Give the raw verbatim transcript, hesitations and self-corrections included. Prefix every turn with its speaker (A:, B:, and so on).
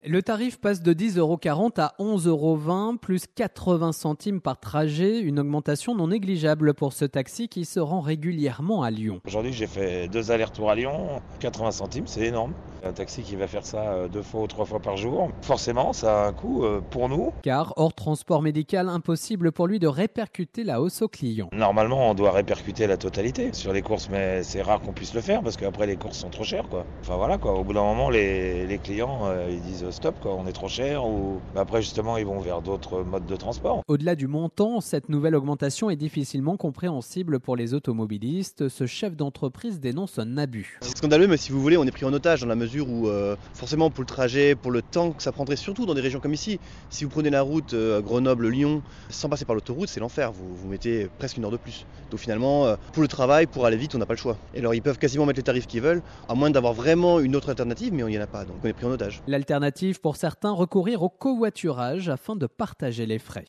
A: Le tarif passe de dix euros quarante à onze euros vingt, plus quatre-vingts centimes par trajet, une augmentation non négligeable pour ce taxi qui se rend régulièrement à Lyon.
B: Aujourd'hui, j'ai fait deux allers-retours à Lyon, quatre-vingts centimes, c'est énorme. Un taxi qui va faire ça deux fois ou trois fois par jour, forcément, ça a un coût pour nous.
A: Car hors transport médical, impossible pour lui de répercuter la hausse aux clients.
B: Normalement, on doit répercuter la totalité sur les courses, mais c'est rare qu'on puisse le faire parce qu'après les courses sont trop chères, quoi. Enfin voilà, quoi. Au bout d'un moment, les, les clients, euh, ils disent stop, quoi, on est trop cher. Ou après, justement, ils vont vers d'autres modes de transport.
A: Au-delà du montant, cette nouvelle augmentation est difficilement compréhensible pour les automobilistes. Ce chef d'entreprise dénonce un abus.
C: C'est scandaleux, mais si vous voulez, on est pris en otage dans la mesure où, euh, forcément, pour le trajet, pour le temps que ça prendrait, surtout dans des régions comme ici, si vous prenez la route euh, Grenoble-Lyon, sans passer par l'autoroute, c'est l'enfer. Vous, vous mettez presque une heure de plus. Donc finalement, euh, pour le travail, pour aller vite, on n'a pas le choix. Et alors, ils peuvent quasiment mettre les tarifs qu'ils veulent, à moins d'avoir vraiment une autre alternative, mais il n'y en a pas. Donc on est pris en otage.
A: L'alternative pour certains, recourir au covoiturage afin de partager les frais.